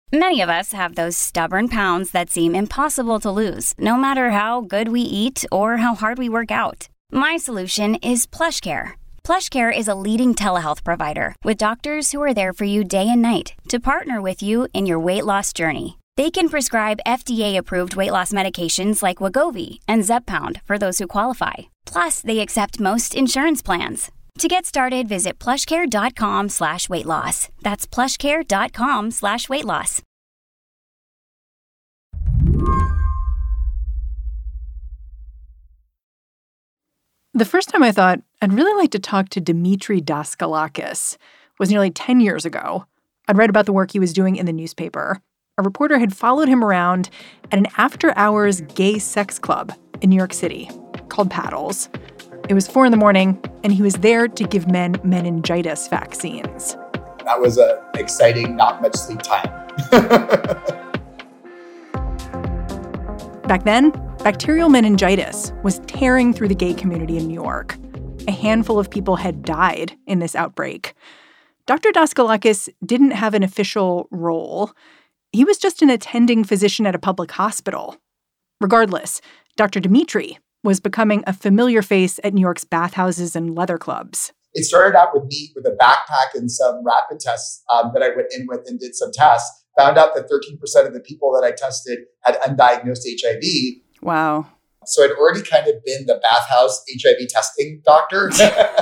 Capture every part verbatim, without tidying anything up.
Many of us have those stubborn pounds that seem impossible to lose, no matter how good we eat or how hard we work out. My solution is PlushCare. PlushCare is a leading telehealth provider with doctors who are there for you day and night to partner with you in your weight loss journey. They can prescribe F D A-approved weight loss medications like Wegovy and Zepbound for those who qualify. Plus, they accept most insurance plans. To get started, visit plushcare.com slash weight loss. That's plushcare.com slash weight loss. The first time I thought I'd really like to talk to Dimitri Daskalakis was nearly ten years ago. I'd read about the work he was doing in the newspaper. A reporter had followed him around at an after-hours gay sex club in New York City called Paddles. It was four in the morning, and he was there to give men meningitis vaccines. That was an exciting, not much sleep time. Back then, bacterial meningitis was tearing through the gay community in New York. A handful of people had died in this outbreak. Doctor Daskalakis didn't have an official role. He was just an attending physician at a public hospital. Regardless, Doctor Dimitri was becoming a familiar face at New York's bathhouses and leather clubs. It started out with me with a backpack and some rapid tests um, that I went in with and did some tests. Found out that thirteen percent of the people that I tested had undiagnosed H I V. Wow. So I'd already kind of been the bathhouse H I V testing doctor.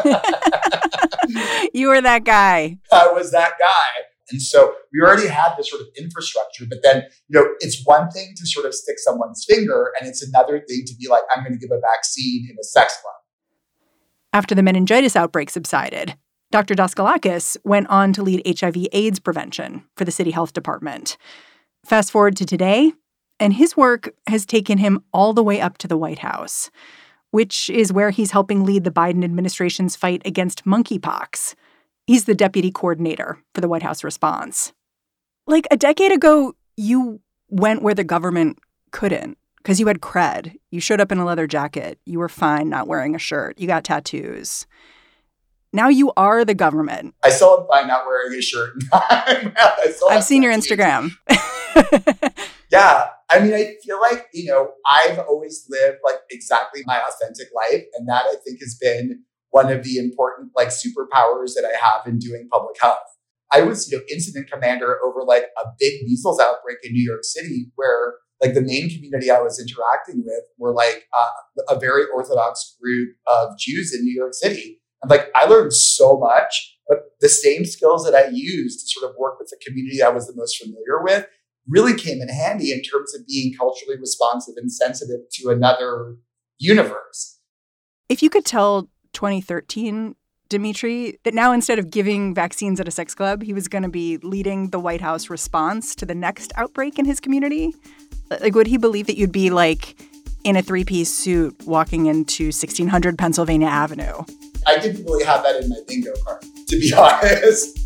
You were that guy. I was that guy. And so we already had this sort of infrastructure, but then, you know, it's one thing to sort of stick someone's finger, and it's another thing to be like, I'm going to give a vaccine in a sex club. After the meningitis outbreak subsided, Doctor Daskalakis went on to lead H I V AIDS prevention for the city health department. Fast forward to today, and his work has taken him all the way up to the White House, which is where he's helping lead the Biden administration's fight against monkeypox. He's the deputy coordinator for the White House response. Like a decade ago, you went where the government couldn't because you had cred. You showed up in a leather jacket. You were fine not wearing a shirt. You got tattoos. Now you are the government. I still am fine not wearing a shirt. I've seen your Instagram. Yeah. I mean, I feel like, you know, I've always lived like exactly my authentic life. And that I think has been one of the important like superpowers that I have in doing public health. I was, you know, incident commander over like a big measles outbreak in New York City where like the main community I was interacting with were like uh, a very Orthodox group of Jews in New York City. And like, I learned so much, but the same skills that I used to sort of work with the community I was the most familiar with really came in handy in terms of being culturally responsive and sensitive to another universe. If you could tell twenty thirteen Dimitri that now instead of giving vaccines at a sex club, he was going to be leading the White House response to the next outbreak in his community, like, would he believe that you'd be like in a three-piece suit walking into sixteen hundred Pennsylvania Avenue? I didn't really have that in my bingo card, to be honest.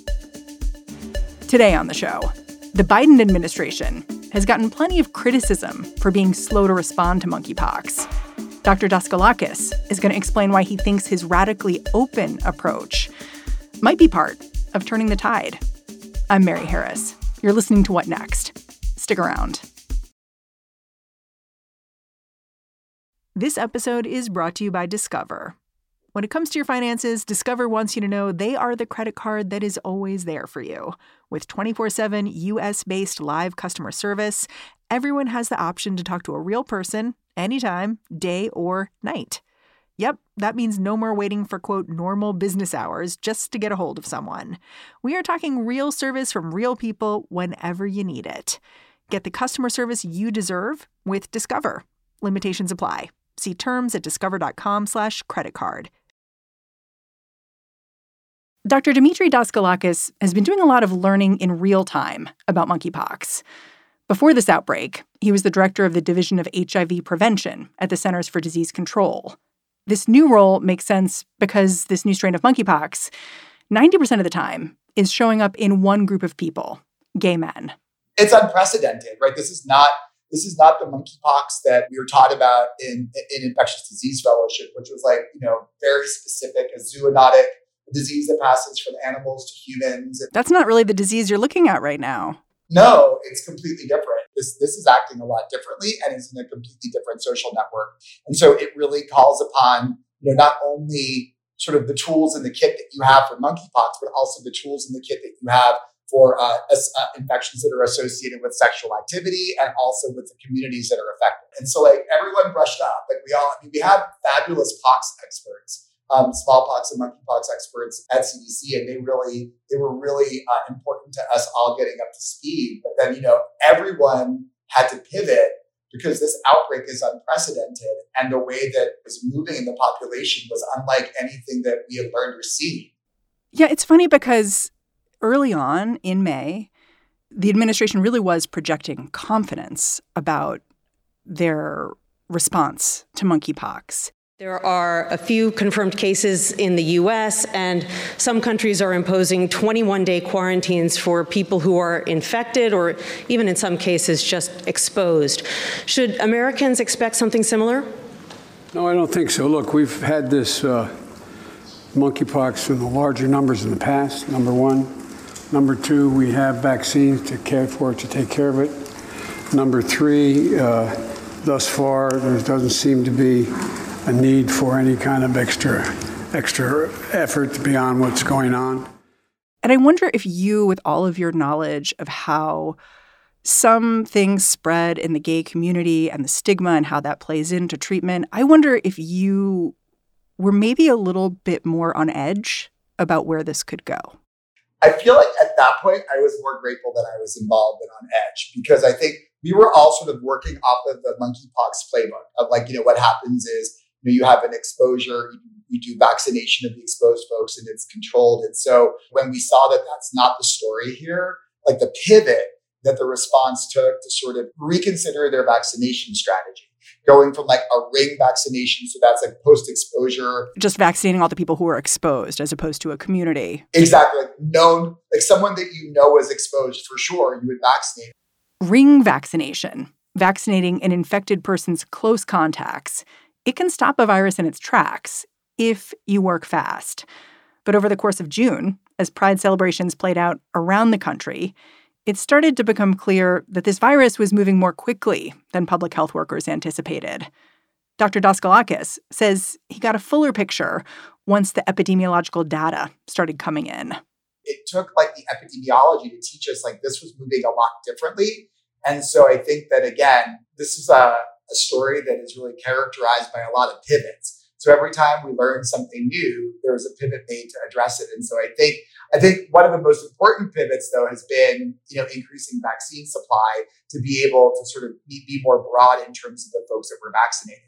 Today on the show, the Biden administration has gotten plenty of criticism for being slow to respond to monkeypox. Doctor Daskalakis is going to explain why he thinks his radically open approach might be part of turning the tide. I'm Mary Harris. You're listening to What Next? Stick around. This episode is brought to you by Discover. When it comes to your finances, Discover wants you to know they are the credit card that is always there for you. With twenty-four seven U S-based live customer service, everyone has the option to talk to a real person anytime, day or night. Yep, that means no more waiting for, quote, normal business hours just to get a hold of someone. We are talking real service from real people whenever you need it. Get the customer service you deserve with Discover. Limitations apply. See terms at discover.com slash credit card. Doctor Dimitri Daskalakis has been doing a lot of learning in real time about monkeypox. Before this outbreak, he was the director of the Division of H I V Prevention at the Centers for Disease Control. This new role makes sense because this new strain of monkeypox, ninety percent of the time, is showing up in one group of people, gay men. It's unprecedented, right? This is not this is not the monkeypox that we were taught about in, in infectious disease fellowship, which was like, you know, very specific, a zoonotic disease that passes from animals to humans. That's not really the disease you're looking at right now. No, it's completely different. This this is acting a lot differently and is in a completely different social network. And so it really calls upon, you know, not only sort of the tools in the kit that you have for monkeypox, but also the tools in the kit that you have for uh, uh, infections that are associated with sexual activity and also with the communities that are affected. And so like everyone brushed up, like we all, I mean, we have fabulous pox experts, um, smallpox and monkeypox experts at C D C, and they really, they were really uh, important to us all getting up to speed. But then, you know, everyone had to pivot because this outbreak is unprecedented. And the way that it was moving in the population was unlike anything that we had learned or seen. Yeah, it's funny because early on in May, the administration really was projecting confidence about their response to monkeypox. There are a few confirmed cases in the U S, and some countries are imposing twenty-one day quarantines for people who are infected or even in some cases just exposed. Should Americans expect something similar? No, I don't think so. Look, we've had this uh, monkeypox in the larger numbers in the past, number one. Number two, we have vaccines to care for it, to take care of it. Number three, uh, thus far, there doesn't seem to be a need for any kind of extra extra effort beyond what's going on. And I wonder if you, with all of your knowledge of how some things spread in the gay community and the stigma and how that plays into treatment, I wonder if you were maybe a little bit more on edge about where this could go. I feel like at that point, I was more grateful that I was involved than on edge, because I think we were all sort of working off of the monkeypox playbook of like, you know, what happens is, you know, you have an exposure, you, you do vaccination of the exposed folks and it's controlled. And so when we saw that that's not the story here, like the pivot that the response took to sort of reconsider their vaccination strategy, going from like a ring vaccination, so that's like post-exposure. Just vaccinating all the people who are exposed as opposed to a community. Exactly. Like known, like someone that you know is exposed for sure, you would vaccinate. Ring vaccination, vaccinating an infected person's close contacts. It can stop a virus in its tracks if you work fast. But over the course of June, as Pride celebrations played out around the country, it started to become clear that this virus was moving more quickly than public health workers anticipated. Doctor Daskalakis says he got a fuller picture once the epidemiological data started coming in. It took like the epidemiology to teach us like this was moving a lot differently. And so I think that, again, this is a, a story that is really characterized by a lot of pivots. So every time we learn something new, there was a pivot made to address it. And so I think I think one of the most important pivots, though, has been, you know, increasing vaccine supply to be able to sort of be, be more broad in terms of the folks that we're vaccinating.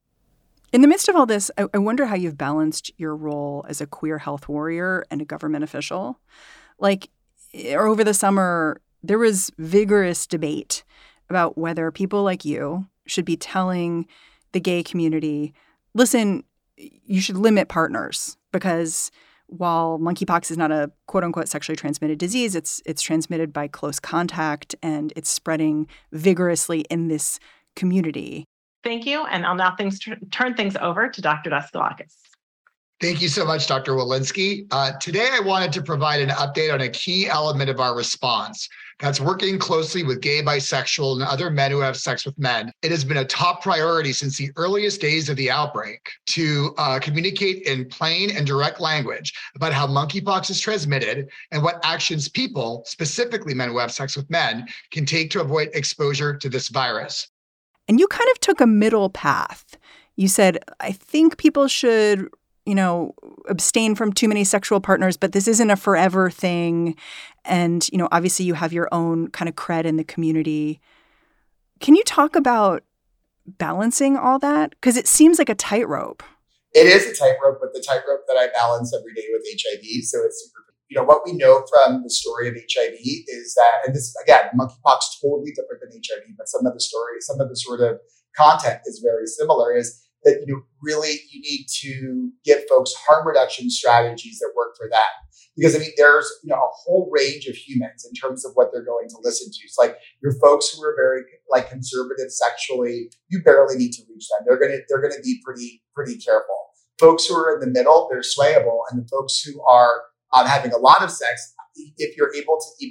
In the midst of all this, I, I wonder how you've balanced your role as a queer health warrior and a government official. Like, over the summer, there was vigorous debate about whether people like you should be telling the gay community, listen, you should limit partners because while monkeypox is not a quote unquote sexually transmitted disease, it's it's transmitted by close contact and it's spreading vigorously in this community. Thank you. And I'll now things, turn things over to Doctor Daskalakis. Thank you so much, Doctor Walensky. Uh, today, I wanted to provide an update on a key element of our response. That's working closely with gay, bisexual, and other men who have sex with men. It has been a top priority since the earliest days of the outbreak to uh, communicate in plain and direct language about how monkeypox is transmitted and what actions people, specifically men who have sex with men, can take to avoid exposure to this virus. And you kind of took a middle path. You said, I think people should, you know, abstain from too many sexual partners, but this isn't a forever thing. And, you know, obviously you have your own kind of cred in the community. Can you talk about balancing all that? Because it seems like a tightrope. It is a tightrope, but the tightrope that I balance every day with H I V. So it's super, you know, what we know from the story of H I V is that, and this, again, monkeypox totally different than H I V, but some of the story, some of the sort of content is very similar, is that, you know, really you need to give folks harm reduction strategies that work for them. Because, I mean, there's, you know, a whole range of humans in terms of what they're going to listen to. It's like your folks who are very like conservative sexually, you barely need to reach them. They're going to, they're going to be pretty, pretty careful. Folks who are in the middle, they're swayable. And the folks who are um, having a lot of sex, if you're able to even,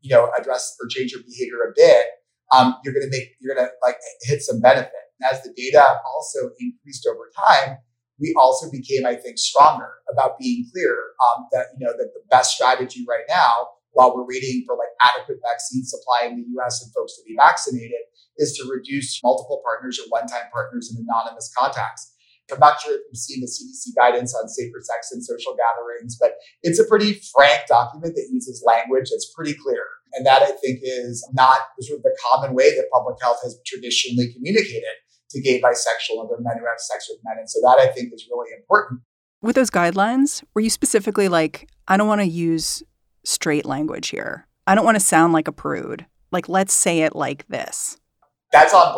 you know, address or change your behavior a bit, um, you're going to make, you're going to like hit some benefit. And as the data also increased over time, we also became, I think, stronger about being clear um, that, you know, that the best strategy right now, while we're waiting for like adequate vaccine supply in the U S and folks to be vaccinated, is to reduce multiple partners or one-time partners and anonymous contacts. I'm not sure if you've seen the C D C guidance on safer sex and social gatherings, but it's a pretty frank document that uses language that's pretty clear. And that, I think, is not sort of the common way that public health has traditionally communicated to gay, bisexual, and other men who have sex with men. And so that, I think, is really important. With those guidelines, were you specifically like, I don't want to use straight language here. I don't want to sound like a prude. Like, let's say it like this. That's on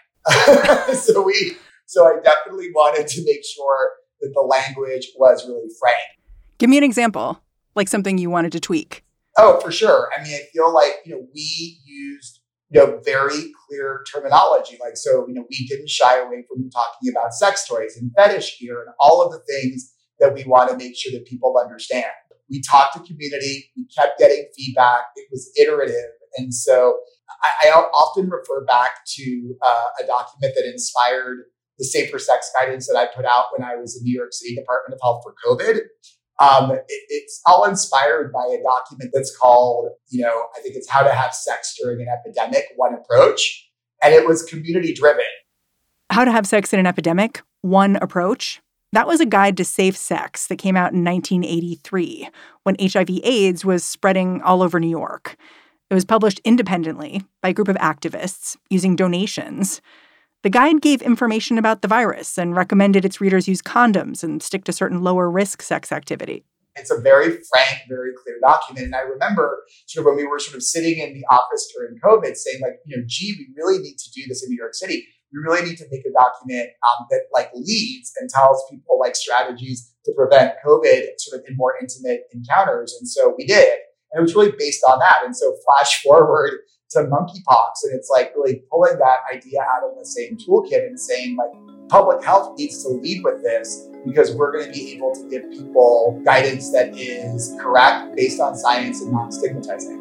brand. so we, so I definitely wanted to make sure that the language was really frank. Give me an example, like something you wanted to tweak. Oh, for sure. I mean, I feel like, you know, we used, you know, very clear terminology. Like, so, you know, we didn't shy away from talking about sex toys and fetish gear and all of the things that we want to make sure that people understand. We talked to community. We kept getting feedback. It was iterative. And so I, I often refer back to uh, a document that inspired the safer sex guidance that I put out when I was in New York City Department of Health for COVID. Um, it, it's all inspired by a document that's called, you know, I think it's How to Have Sex During an Epidemic, One Approach. And it was community driven. How to Have Sex in an Epidemic, One Approach. That was a guide to safe sex that came out in nineteen eighty-three when H I V AIDS was spreading all over New York. It was published independently by a group of activists using donations. The guide gave information about the virus and recommended its readers use condoms and stick to certain lower risk sex activity. It's a very frank, very clear document. And I remember sort of when we were sort of sitting in the office during COVID saying like, you know, gee, we really need to do this in New York City. We really need to make a document um, that like leads and tells people like strategies to prevent COVID sort of in more intimate encounters. And so we did. And it was really based on that. And so flash forward to monkeypox, and it's like really pulling that idea out of the same toolkit and saying like public health needs to lead with this because we're going to be able to give people guidance that is correct based on science and not stigmatizing.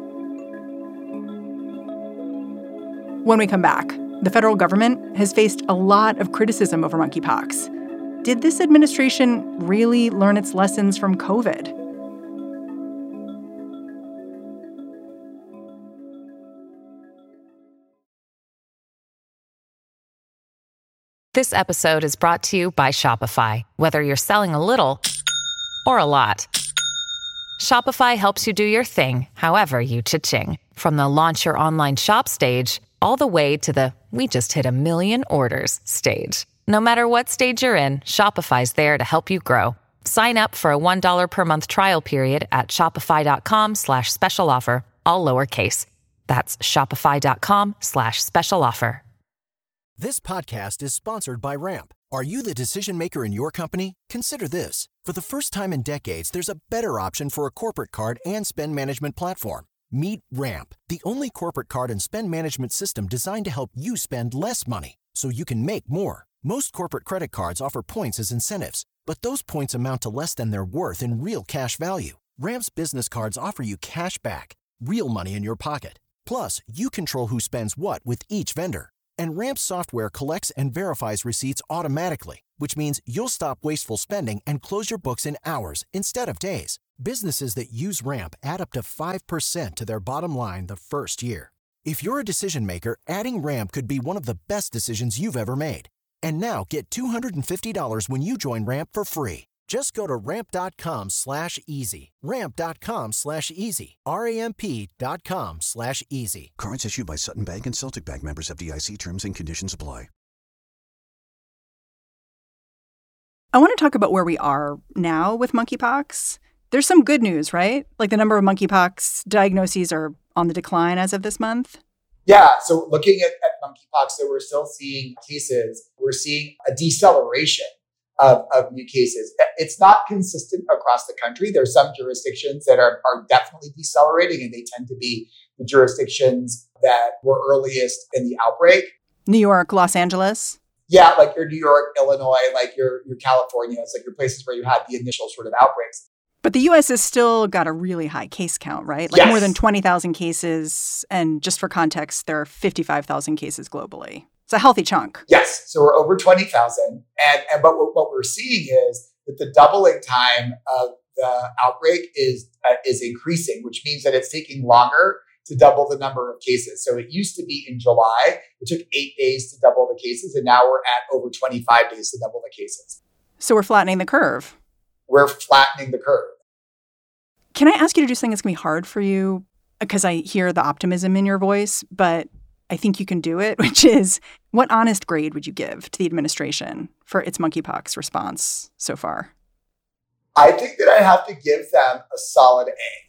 When we come back, the federal government has faced a lot of criticism over monkeypox. Did this administration really learn its lessons from COVID? This episode is brought to you by Shopify. Whether you're selling a little or a lot, Shopify helps you do your thing, however you cha-ching. From the launch your online shop stage, all the way to the we just hit a million orders stage. No matter what stage you're in, Shopify's there to help you grow. Sign up for a one dollar per month trial period at shopify.com slash special offer, all lowercase. That's shopify.com slash special offer. This podcast is sponsored by Ramp. Are you the decision maker in your company? Consider this. For the first time in decades, there's a better option for a corporate card and spend management platform. Meet Ramp, the only corporate card and spend management system designed to help you spend less money so you can make more. Most corporate credit cards offer points as incentives, but those points amount to less than their worth in real cash value. Ramp's business cards offer you cash back, real money in your pocket. Plus, you control who spends what with each vendor. And Ramp software collects and verifies receipts automatically, which means you'll stop wasteful spending and close your books in hours instead of days. Businesses that use Ramp add up to five percent to their bottom line the first year. If you're a decision maker, adding Ramp could be one of the best decisions you've ever made. And now get two hundred fifty dollars when you join Ramp for free. Just go to ramp.com slash easy. Ramp.com slash easy. R-A-M-P dot com slash easy. Cards issued by Sutton Bank and Celtic Bank, members F D I C. Terms and conditions apply. I want to talk about where we are now with monkeypox. There's some good news, right? Like the number of monkeypox diagnoses are on the decline as of this month. Yeah. So looking at, at monkeypox, so we're still seeing cases. We're seeing a deceleration Of, of new cases. It's not consistent across the country. There's some jurisdictions that are, are definitely decelerating, and they tend to be the jurisdictions that were earliest in the outbreak. New York, Los Angeles. Yeah, like your New York, Illinois, like your, your California. It's like your places where you had the initial sort of outbreaks. But the U S has still got a really high case count, right? Like yes. more than twenty thousand cases. And just for context, there are fifty-five thousand cases globally. It's a healthy chunk. Yes. So we're over twenty thousand. And, and but what we're seeing is that the doubling time of the outbreak is uh, is increasing, which means that it's taking longer to double the number of cases. So it used to be in July, it took eight days to double the cases, and now we're at over twenty-five days to double the cases. So we're flattening the curve. We're flattening the curve. Can I ask you to do something that's going to be hard for you? Because I hear the optimism in your voice, but I think you can do it, which is, what honest grade would you give to the administration for its monkeypox response so far? I think that I have to give them a solid A.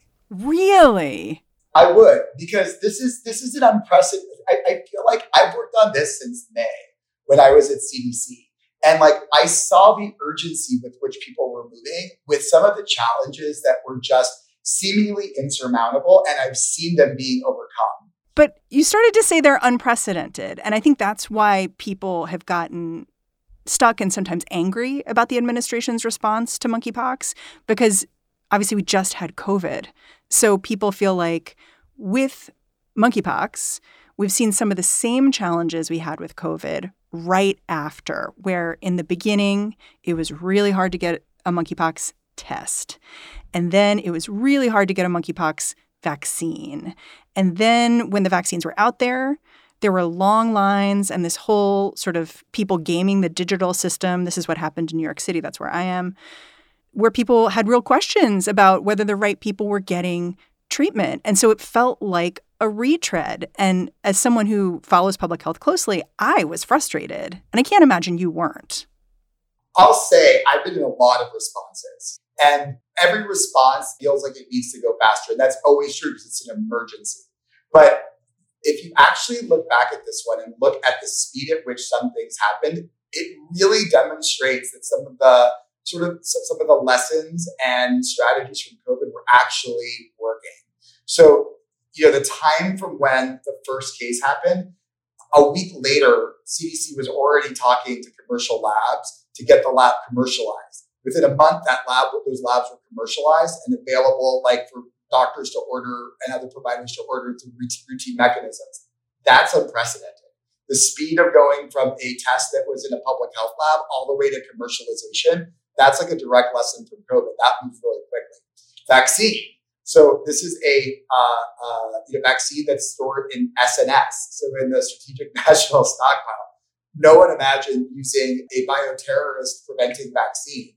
Really? I would, because this is this is an unprecedented. I, I feel like I've worked on this since May when I was at C D C. And like I saw the urgency with which people were moving with some of the challenges that were just seemingly insurmountable. And I've seen them being overcome. But you started to say they're unprecedented. And I think that's why people have gotten stuck and sometimes angry about the administration's response to monkeypox, because obviously we just had COVID. So people feel like with monkeypox, we've seen some of the same challenges we had with COVID right after, where in the beginning, it was really hard to get a monkeypox test. And then it was really hard to get a monkeypox vaccine. And then when the vaccines were out there, there were long lines and this whole sort of people gaming the digital system. This is what happened in New York City. That's where I am, where people had real questions about whether the right people were getting treatment. And so it felt like a retread. And as someone who follows public health closely, I was frustrated. And I can't imagine you weren't. I'll say I've been in a lot of responses. And every response feels like it needs to go faster. And that's always true because it's an emergency. But if you actually look back at this one and look at the speed at which some things happened, it really demonstrates that some of the sort of some of the lessons and strategies from COVID were actually working. So, you know, the time from when the first case happened, a week later, C D C was already talking to commercial labs to get the lab commercialized. Within a month, that lab, those labs were commercialized and available, like for doctors to order and other providers to order through routine mechanisms. That's unprecedented. The speed of going from a test that was in a public health lab all the way to commercialization, that's like a direct lesson from COVID. That moved really quickly. Vaccine. So this is a uh, uh, you know, vaccine that's stored in S N S, so in the Strategic National Stockpile. No one imagined using a bioterrorist preventing vaccine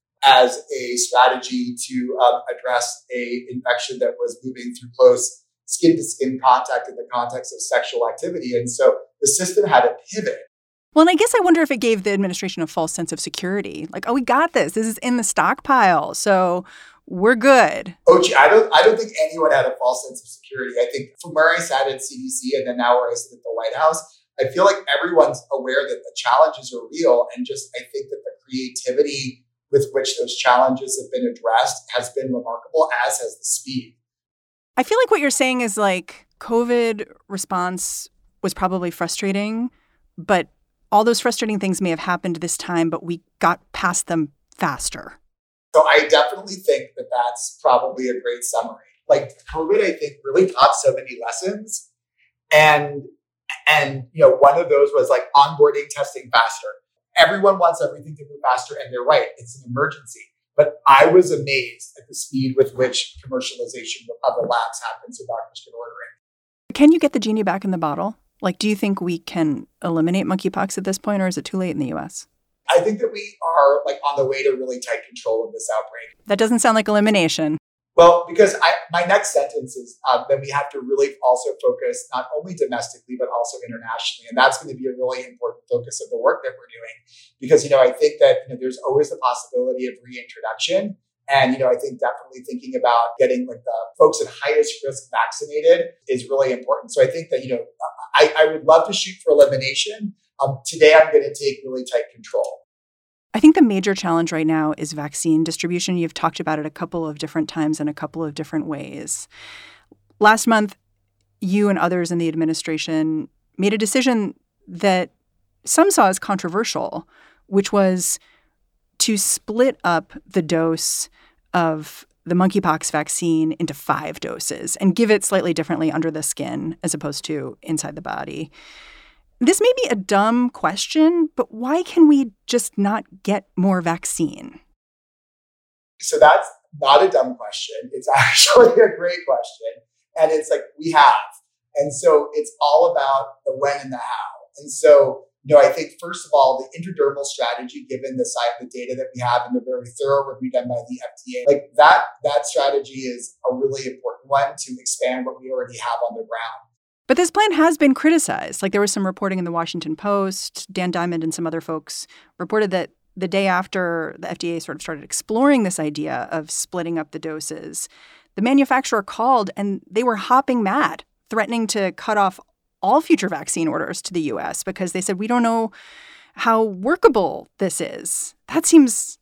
as a strategy to um, address a infection that was moving through close skin-to-skin contact in the context of sexual activity. And so the system had to pivot. Well, and I guess I wonder if it gave the administration a false sense of security. Like, oh, we got this. This is in the stockpile, so we're good. Oh, gee, I don't, I don't think anyone had a false sense of security. I think from where I sat at C D C and then now where I sit at the White House, I feel like everyone's aware that the challenges are real. And just, I think that the creativity with which those challenges have been addressed has been remarkable, as has the speed. I feel like what you're saying is like COVID response was probably frustrating, but all those frustrating things may have happened this time, but we got past them faster. So I definitely think that that's probably a great summary. Like COVID, I think, really taught so many lessons. And, and you know, one of those was like onboarding testing faster. Everyone wants everything to move faster, and they're right. It's an emergency. But I was amazed at the speed with which commercialization of the labs happened so doctors could order it. Can you get the genie back in the bottle? Like, do you think we can eliminate monkeypox at this point, or is it too late in the U S? I think that we are like on the way to really tight control of this outbreak. That doesn't sound like elimination. Well, because I, my next sentence is um, that we have to really also focus not only domestically, but also internationally. And that's going to be a really important focus of the work that we're doing. Because, you know, I think that, you know, there's always the possibility of reintroduction. And, you know, I think definitely thinking about getting like the folks at highest risk vaccinated is really important. So I think that, you know, I, I would love to shoot for elimination. Um, today, I'm going to take really tight control. I think the major challenge right now is vaccine distribution. You've talked about it a couple of different times in a couple of different ways. Last month, you and others in the administration made a decision that some saw as controversial, which was to split up the dose of the monkeypox vaccine into five doses and give it slightly differently under the skin as opposed to inside the body. This may be a dumb question, but why can we just not get more vaccine? So that's not a dumb question. It's actually a great question. And it's like, we have. And so it's all about the when and the how. And so, you know, I think, first of all, the intradermal strategy, given the size of the data that we have and the very thorough review done by the F D A, like that, that strategy is a really important one to expand what we already have on the ground. But this plan has been criticized. Like there was some reporting in the Washington Post. Dan Diamond and some other folks reported that the day after the F D A sort of started exploring this idea of splitting up the doses, the manufacturer called and they were hopping mad, threatening to cut off all future vaccine orders to the U S because they said, we don't know how workable this is. That seems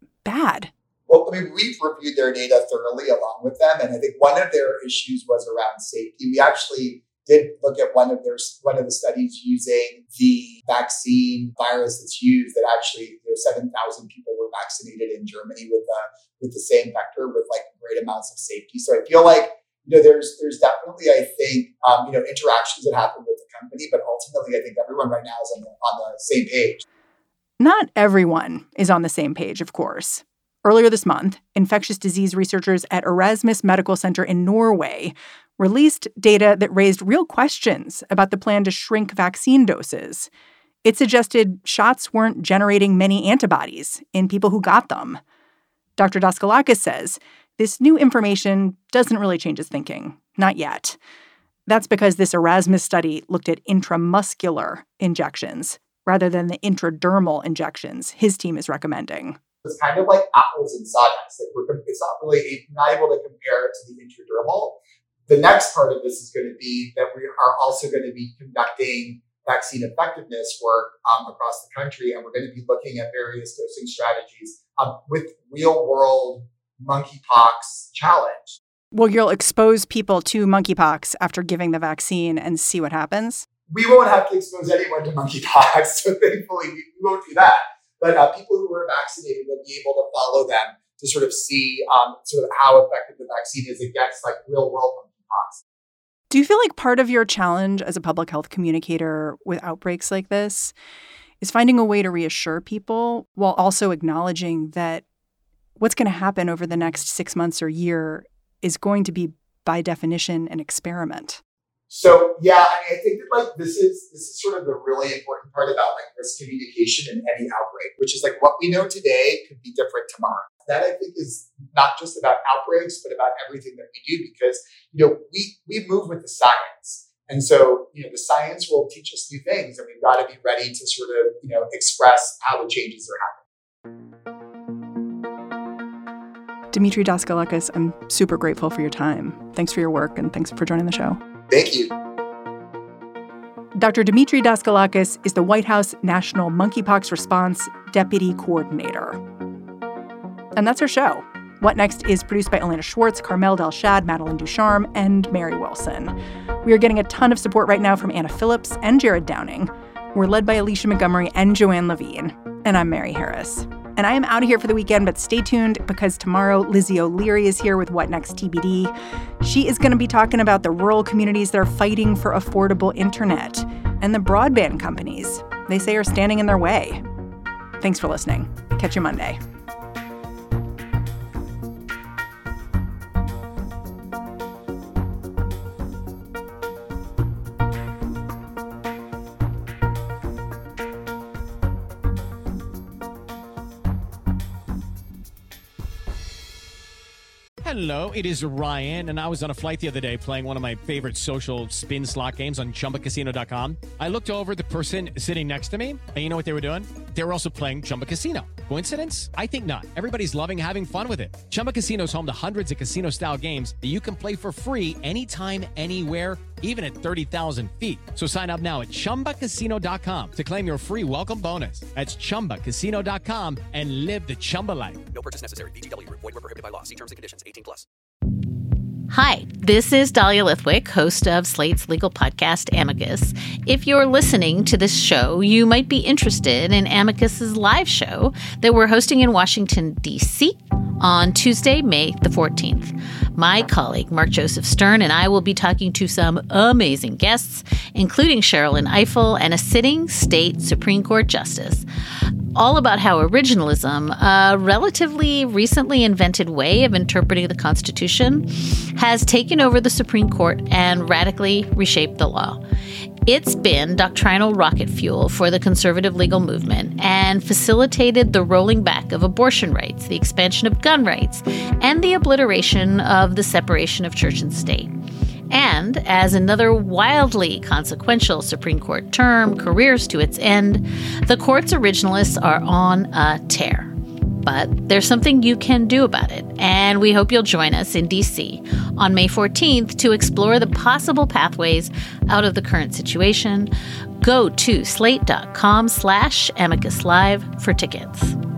bad. Well, I mean, we've reviewed their data thoroughly along with them. And I think one of their issues was around safety. We actually did look at one of their one of the studies using the vaccine virus that's used that actually, you know, seven thousand people were vaccinated in Germany with the, with the same vector with like great amounts of safety. So I feel like, you know, there's there's definitely, I think, um, you know, interactions that happen with the company, but ultimately, I think everyone right now is on the, on the same page. Not everyone is on the same page, of course. Earlier this month, infectious disease researchers at Erasmus Medical Center in Norway released data that raised real questions about the plan to shrink vaccine doses. It suggested shots weren't generating many antibodies in people who got them. Doctor Daskalakis says this new information doesn't really change his thinking. Not yet. That's because this Erasmus study looked at intramuscular injections rather than the intradermal injections his team is recommending. It's kind of like apples and sawdust. Like we're, it's not really not able to compare it to the intradermal. The next part of this is going to be that we are also going to be conducting vaccine effectiveness work um, across the country, and we're going to be looking at various dosing strategies um, with real-world monkeypox challenge. Well, you'll expose people to monkeypox after giving the vaccine and see what happens? We won't have to expose anyone to monkeypox, so thankfully we, we won't do that. But uh, people who are vaccinated will be able to follow them to sort of see um, sort of how effective the vaccine is against like real-world monkeypox. Do you feel like part of your challenge as a public health communicator with outbreaks like this is finding a way to reassure people while also acknowledging that what's going to happen over the next six months or year is going to be, by definition, an experiment? So, yeah, I mean, I think that like this is this is sort of the really important part about like risk communication in any outbreak, which is like what we know today could be different tomorrow. That I think is not just about outbreaks, but about everything that we do, because, you know, we we move with the science. And so, you know, the science will teach us new things, and we've got to be ready to sort of, you know, express how the changes are happening. Dmitry Daskalakis, I'm super grateful for your time. Thanks for your work, and thanks for joining the show. Thank you. Doctor Dmitry Daskalakis is the White House National Monkeypox Response Deputy Coordinator. And that's our show. What Next is produced by Elena Schwartz, Carmel Delshad, Madeline Ducharme, and Mary Wilson. We are getting a ton of support right now from Anna Phillips and Jared Downing. We're led by Alicia Montgomery and Joanne Levine. And I'm Mary Harris. And I am out of here for the weekend, but stay tuned because tomorrow Lizzie O'Leary is here with What Next T B D. She is going to be talking about the rural communities that are fighting for affordable internet and the broadband companies they say are standing in their way. Thanks for listening. Catch you Monday. Hello, it is Ryan, and I was on a flight the other day playing one of my favorite social spin slot games on Chumba Casino dot com. I looked over at the person sitting next to me, and you know what they were doing? They were also playing Chumba Casino. Coincidence? I think not. Everybody's loving having fun with it. Chumba Casino is home to hundreds of casino-style games that you can play for free anytime, anywhere, even at thirty thousand feet. So sign up now at Chumba Casino dot com to claim your free welcome bonus. That's Chumba Casino dot com and live the Chumba life. No purchase necessary. V G W. Void where prohibited by law. See terms and conditions. eighteen plus. Hi, this is Dahlia Lithwick, host of Slate's legal podcast, Amicus. If you're listening to this show, you might be interested in Amicus's live show that we're hosting in Washington, D C on Tuesday, May the fourteenth. My colleague, Mark Joseph Stern, and I will be talking to some amazing guests, including Sherrilyn Ifill and a sitting state Supreme Court justice, all about how originalism, a relatively recently invented way of interpreting the Constitution, has taken over the Supreme Court and radically reshaped the law. It's been doctrinal rocket fuel for the conservative legal movement and facilitated the rolling back of abortion rights, the expansion of gun rights, and the obliteration of the separation of church and state. And as another wildly consequential Supreme Court term careers to its end, the court's originalists are on a tear. But there's something you can do about it, and we hope you'll join us in D C on May fourteenth to explore the possible pathways out of the current situation. Go to slate.com slash amicus live for tickets.